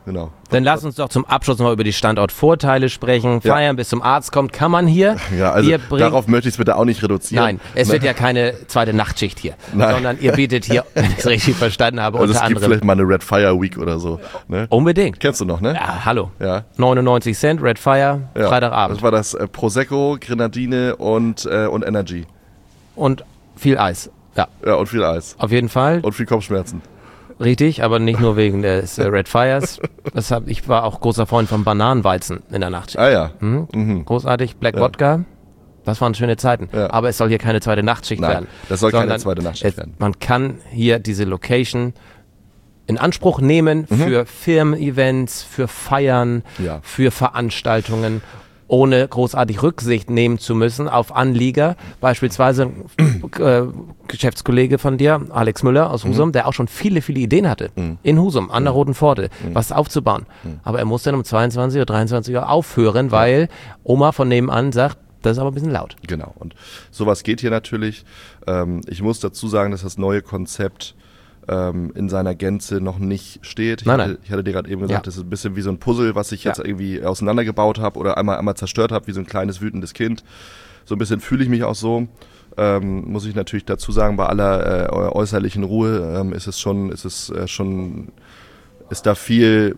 genau. Dann lass uns doch zum Abschluss noch über die Standortvorteile sprechen. Feiern ja. bis zum Arzt kommt, kann man hier. Ja, also darauf möchte ich es bitte auch nicht reduzieren. Nein, es ne? wird ja keine zweite Nachtschicht hier, Nein. sondern ihr bietet hier, wenn ich es richtig verstanden habe, also unter es gibt anderem. vielleicht mal eine Red Fire Week oder so. Ne? Unbedingt. Kennst du noch, ne? Ja, hallo. Ja. neunundneunzig Cent, Red Fire, ja. Freitagabend. Das war das äh, Prosecco, Grenadine und, äh, und Energy. Und viel Eis. Ja. Ja, und viel Eis. Auf jeden Fall. Und viel Kopfschmerzen. Richtig, aber nicht nur wegen des äh, Red Fires. Das hab, ich war auch großer Freund von Bananenweizen in der Nachtschicht. Ah ja. Mhm. Mhm. Großartig, Black ja. Wodka. Das waren schöne Zeiten. Ja. Aber es soll hier keine zweite Nachtschicht Nein, werden. das soll keine zweite Nachtschicht es, werden. Man kann hier diese Location in Anspruch nehmen mhm. für Firmen-Events, für Feiern, ja. für Veranstaltungen, ohne großartig Rücksicht nehmen zu müssen auf Anlieger. Beispielsweise ein äh, Geschäftskollege von dir, Alex Müller aus Husum, mhm. der auch schon viele, viele Ideen hatte, mhm. in Husum, an der Roten Pforte, mhm. was aufzubauen. Mhm. Aber er muss dann um zweiundzwanzig oder dreiundzwanzig Uhr aufhören, weil ja. Oma von nebenan sagt, das ist aber ein bisschen laut. Genau, und sowas geht hier natürlich. Ähm, ich muss dazu sagen, dass das neue Konzept ähm, in seiner Gänze noch nicht steht. Ich, nein, hatte, nein. ich hatte dir gerade eben gesagt, ja. das ist ein bisschen wie so ein Puzzle, was ich jetzt ja. irgendwie auseinandergebaut habe oder einmal, einmal zerstört habe, wie so ein kleines wütendes Kind. So ein bisschen fühle ich mich auch so. Ähm, muss ich natürlich dazu sagen, bei aller äh, äußerlichen Ruhe ähm, ist es schon, ist es äh, schon, ist da viel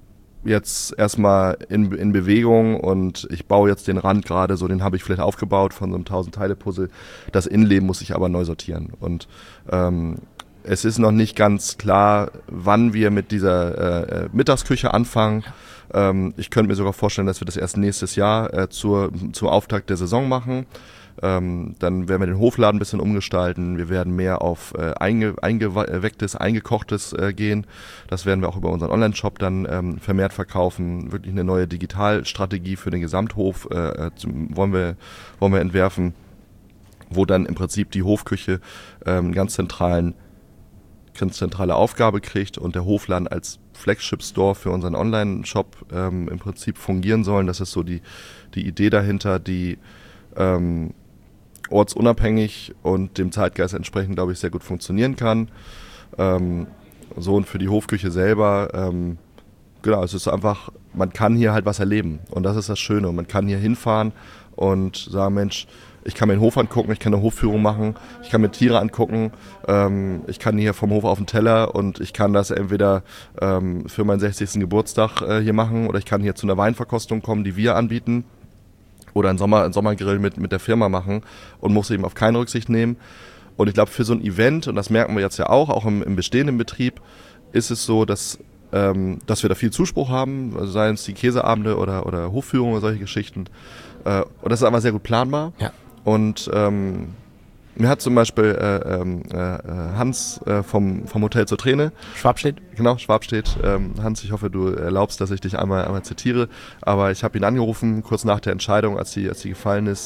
jetzt erstmal in, in Bewegung und ich baue jetzt den Rand gerade, so den habe ich vielleicht aufgebaut von so einem tausend-Teile-Puzzle. Das Innenleben muss ich aber neu sortieren und ähm, es ist noch nicht ganz klar, wann wir mit dieser äh, Mittagsküche anfangen. Ähm, ich könnte mir sogar vorstellen, dass wir das erst nächstes Jahr äh, zur, zum Auftakt der Saison machen. Ähm, dann werden wir den Hofladen ein bisschen umgestalten. Wir werden mehr auf äh, einge, eingewecktes, eingekochtes äh, gehen. Das werden wir auch über unseren Online-Shop dann ähm, vermehrt verkaufen. Wirklich eine neue Digitalstrategie für den Gesamthof äh, zum, wollen wir, wollen wir entwerfen, wo dann im Prinzip die Hofküche ähm, ganz zentralen ganz zentrale Aufgabe kriegt und der Hofladen als Flagship-Store für unseren Online-Shop ähm, im Prinzip fungieren sollen. Das ist so die, die Idee dahinter, die ähm, ortsunabhängig und dem Zeitgeist entsprechend, glaube ich, sehr gut funktionieren kann. Ähm, so und für die Hofküche selber, ähm, genau, es ist einfach, man kann hier halt was erleben und das ist das Schöne. Und man kann hier hinfahren und sagen, Mensch, ich kann mir den Hof angucken, ich kann eine Hofführung machen, ich kann mir Tiere angucken, ähm, ich kann hier vom Hof auf den Teller und ich kann das entweder ähm, für meinen sechzigsten Geburtstag äh, hier machen oder ich kann hier zu einer Weinverkostung kommen, die wir anbieten oder einen, Sommer, einen Sommergrill mit, mit der Firma machen und muss eben auf keine Rücksicht nehmen. Und ich glaube, für so ein Event, und das merken wir jetzt ja auch, auch im, im bestehenden Betrieb, ist es so, dass, ähm, dass wir da viel Zuspruch haben, also seien es die Käseabende oder, oder Hofführungen oder solche Geschichten. Äh, und das ist aber sehr gut planbar. Ja. Und ähm, mir hat zum Beispiel äh, äh, Hans äh, vom, vom Hotel zur Träne. Schwabstedt? Genau, Schwabstedt. Ähm, Hans, ich hoffe, du erlaubst, dass ich dich einmal, einmal zitiere. Aber ich habe ihn angerufen, kurz nach der Entscheidung, als die, als die gefallen ist.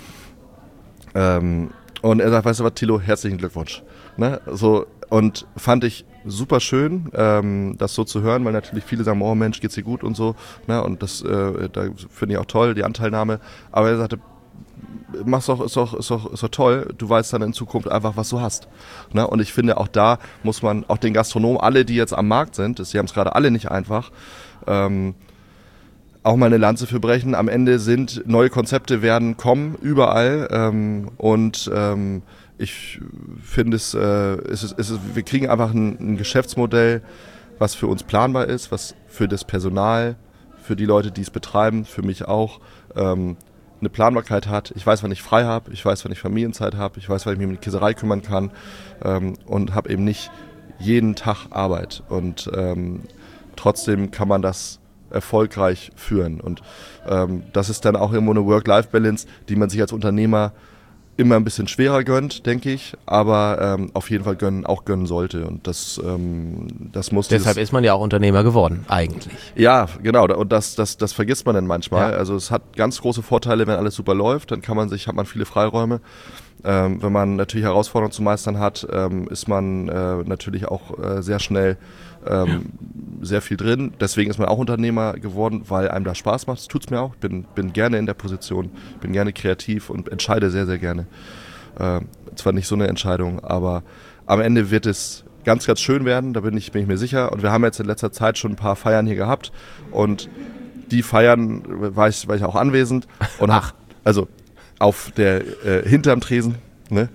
Ähm, und er sagt, weißt du was, Thilo, herzlichen Glückwunsch. Ne? So, und fand ich super schön, ähm, das so zu hören, weil natürlich viele sagen, oh Mensch, geht's dir gut und so. Ne? Und das äh, da finde ich auch toll, die Anteilnahme. Aber er sagte, mach's doch, ist doch, ist doch, ist doch toll, du weißt dann in Zukunft einfach, was du hast. Ne? Und ich finde, auch da muss man, auch den Gastronomen, alle, die jetzt am Markt sind, sie haben es gerade alle nicht einfach, ähm, auch mal eine Lanze für brechen. Am Ende sind neue Konzepte werden kommen, überall. Ähm, und ähm, ich finde, es, äh, es, ist, es ist, wir kriegen einfach ein, ein Geschäftsmodell, was für uns planbar ist, was für das Personal, für die Leute, die es betreiben, für mich auch, ähm, eine Planbarkeit hat. Ich weiß, wann ich frei habe, ich weiß, wann ich Familienzeit habe, ich weiß, wann ich mich um die Käserei kümmern kann ähm, und habe eben nicht jeden Tag Arbeit. Und ähm, trotzdem kann man das erfolgreich führen. Und ähm, das ist dann auch irgendwo eine Work-Life-Balance, die man sich als Unternehmer immer ein bisschen schwerer gönnt, denke ich, aber ähm, auf jeden Fall gönnen, auch gönnen sollte. Und das, ähm, das muss Deshalb ist man ja auch Unternehmer geworden, eigentlich. Ja, genau. Und das, das, das vergisst man dann manchmal. Ja. Also es hat ganz große Vorteile, wenn alles super läuft, dann kann man sich, hat man viele Freiräume. Ähm, wenn man natürlich Herausforderungen zu meistern hat, ähm, ist man äh, natürlich auch äh, sehr schnell ähm, sehr viel drin. Deswegen ist man auch Unternehmer geworden, weil einem das Spaß macht. Das tut's mir auch. Ich bin, bin gerne in der Position, bin gerne kreativ und entscheide sehr, sehr gerne. Äh, zwar nicht so eine Entscheidung, aber am Ende wird es ganz, ganz schön werden, da bin ich, bin ich mir sicher. Und wir haben jetzt in letzter Zeit schon ein paar Feiern hier gehabt und die Feiern war ich, war ich auch anwesend und ach, also auf der äh, hinterm Tresen, ne?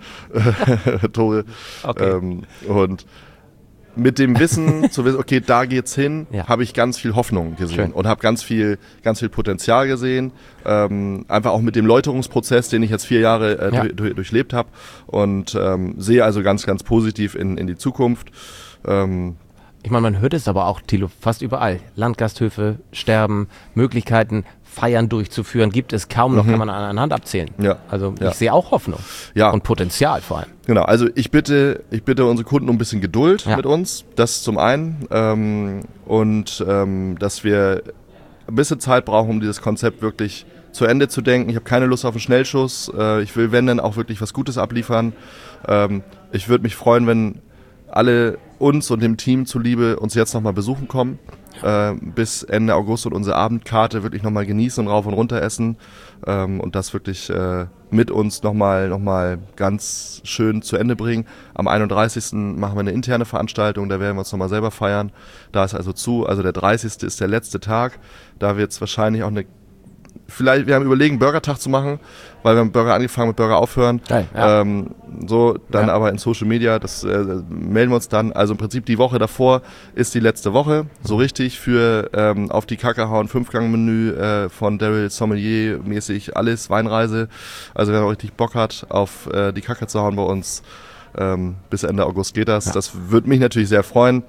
Tore. Okay. Ähm, und mit dem Wissen, zu wissen, okay, da geht's hin, ja. habe ich ganz viel Hoffnung gesehen Schön. und habe ganz viel, ganz viel Potenzial gesehen. Ähm, einfach auch mit dem Läuterungsprozess, den ich jetzt vier Jahre äh, ja. durch, durchlebt habe und ähm, sehe also ganz, ganz positiv in, in die Zukunft. Ähm, ich meine, man hört es aber auch, Thilo, fast überall. Landgasthöfe, Sterben, Möglichkeiten, Feiern durchzuführen, gibt es kaum noch, mhm. kann man an einer Hand abzählen. Ja. Also ja. ich sehe auch Hoffnung ja. und Potenzial vor allem. Genau, also ich bitte, ich bitte unsere Kunden um ein bisschen Geduld ja. mit uns, das zum einen ähm, und ähm, dass wir ein bisschen Zeit brauchen, um dieses Konzept wirklich zu Ende zu denken. Ich habe keine Lust auf einen Schnellschuss, äh, ich will, wenn dann, auch wirklich was Gutes abliefern. Ähm, ich würde mich freuen, wenn alle uns und dem Team zuliebe uns jetzt nochmal besuchen kommen. Äh, bis Ende August und unsere Abendkarte wirklich nochmal genießen und rauf und runter essen ähm, und das wirklich äh, mit uns nochmal noch mal ganz schön zu Ende bringen. Am einunddreißigsten machen wir eine interne Veranstaltung, da werden wir uns nochmal selber feiern. Da ist also zu, also der dreißigste ist der letzte Tag. Da wird es wahrscheinlich auch eine, vielleicht, wir haben überlegen, Burgertag zu machen, weil wir haben Burger angefangen, mit Burger aufhören. Geil, ja. ähm, so, dann ja. aber in Social Media, das äh, melden wir uns dann. Also im Prinzip die Woche davor ist die letzte Woche, so richtig für ähm, auf die Kacke hauen, Fünf-Gang-Menü äh, von Daryl Sommelier mäßig, alles, Weinreise. Also wer noch richtig Bock hat, auf äh, die Kacke zu hauen bei uns, ähm, bis Ende August geht das. Ja. Das würde mich natürlich sehr freuen.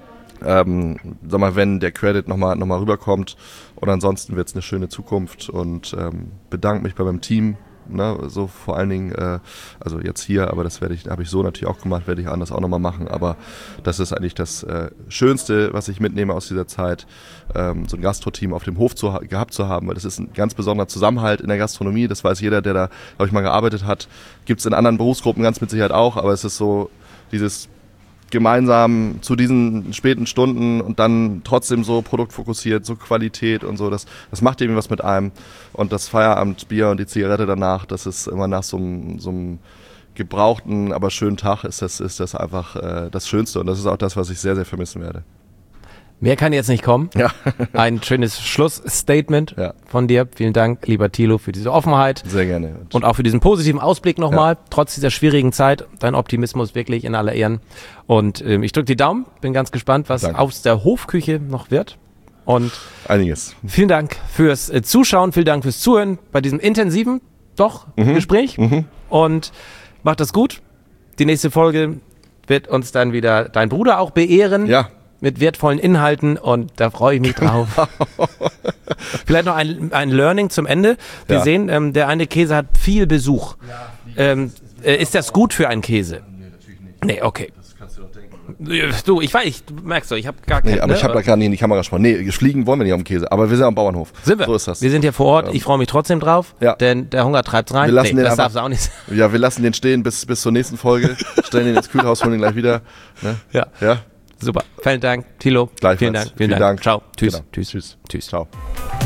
Ähm, sag mal, wenn der Credit nochmal noch mal rüberkommt. Und ansonsten wird es eine schöne Zukunft und ähm, bedanke mich bei meinem Team, ne, so vor allen Dingen, äh, also jetzt hier, aber das werde ich, habe ich so natürlich auch gemacht, werde ich anders auch nochmal machen, aber das ist eigentlich das äh, Schönste, was ich mitnehme aus dieser Zeit, ähm, so ein Gastro-Team auf dem Hof zu, gehabt zu haben, weil das ist ein ganz besonderer Zusammenhalt in der Gastronomie, das weiß jeder, der da, glaube ich, mal gearbeitet hat, gibt es in anderen Berufsgruppen ganz mit Sicherheit auch, aber es ist so dieses gemeinsam zu diesen späten Stunden und dann trotzdem so produktfokussiert, so Qualität und so, das, das macht irgendwie was mit einem. Und das Feierabendbier und die Zigarette danach, das ist immer nach so einem, so einem gebrauchten, aber schönen Tag, ist das, ist das einfach äh, das Schönste. Und das ist auch das, was ich sehr, sehr vermissen werde. Mehr kann jetzt nicht kommen. Ja. Ein schönes Schlussstatement ja. von dir. Vielen Dank, lieber Thilo, für diese Offenheit. Sehr gerne. Und auch für diesen positiven Ausblick nochmal, ja. trotz dieser schwierigen Zeit. Dein Optimismus wirklich in aller Ehren. Und ähm, ich drücke die Daumen, bin ganz gespannt, was Danke. aus der Hofküche noch wird. Und einiges. Vielen Dank fürs äh, Zuschauen, vielen Dank fürs Zuhören bei diesem intensiven, doch, mhm. Gespräch. Mhm. Und macht das gut. Die nächste Folge wird uns dann wieder dein Bruder auch beehren. Ja. Mit wertvollen Inhalten und da freue ich mich drauf. Vielleicht noch ein, ein Learning zum Ende. Wir ja. sehen, ähm, der eine Käse hat viel Besuch. Ähm, äh, ist das gut für einen Käse? Nee, natürlich nicht. Nee, okay. Das kannst du doch denken. Du, ich weiß, ich, du merkst doch, ich habe gar keine. Nee, aber ne? ich habe da gerade nicht in die Kamera gesprochen. Nee, fliegen wollen wir nicht auf dem Käse, aber wir sind am Bauernhof. Sind wir? So ist das. Wir sind hier vor Ort, ich freue mich trotzdem drauf, ja. denn der Hunger treibt's rein. Wir lassen nee, den das einfach, darf's auch nicht. Ja, wir lassen den stehen bis, bis zur nächsten Folge, stellen den ins Kühlhaus, holen den gleich wieder. Ne? Ja. Ja. Super. Vielen Dank, Thilo. Gleichfalls. Vielen Dank. Vielen, Vielen Dank. Dank. Ciao. Tschüss. Genau. Tschüss. Tschüss. Tschüss. Ciao.